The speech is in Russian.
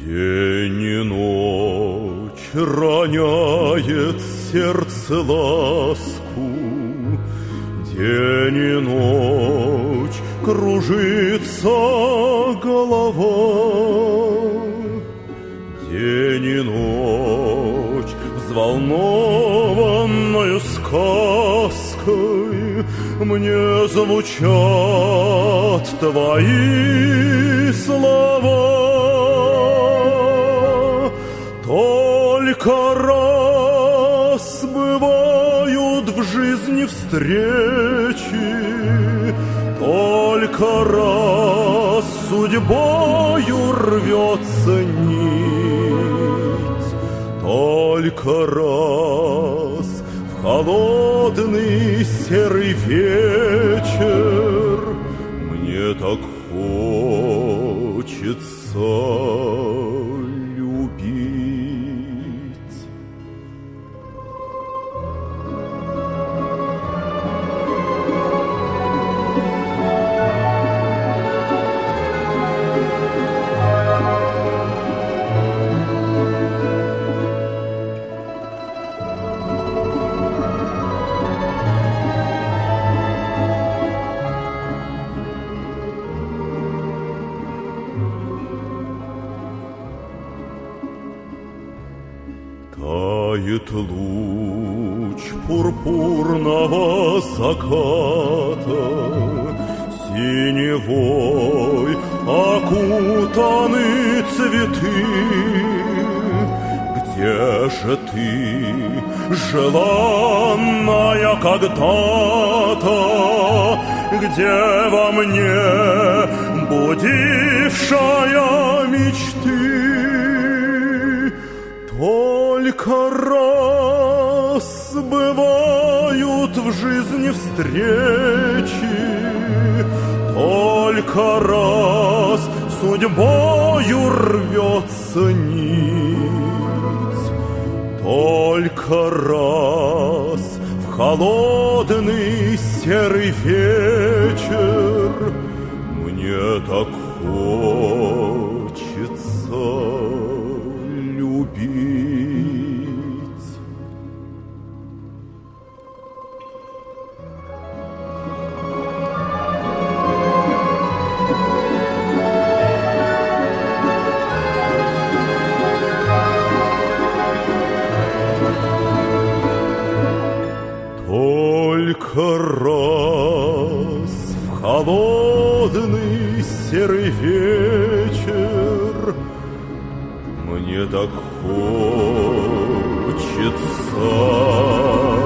День и ночь роняет сердце ласку, день и ночь кружится голова, день и ночь взволнованною сказкой мне звучат твои слова. Только раз бывают в жизни встречи, только раз судьбою рвется нить, только раз в холодный серый вечер мне так хочется любить. Тает луч пурпурного заката, синевой окутаны цветы. Где же ты, желанная когда-то, где во мне будившая мечты? Только раз бывают в жизни встречи, только раз судьбою рвется нить, только раз в холодный серый вечер мне так хочется любить. Только раз в холодный серый вечер мне так хочется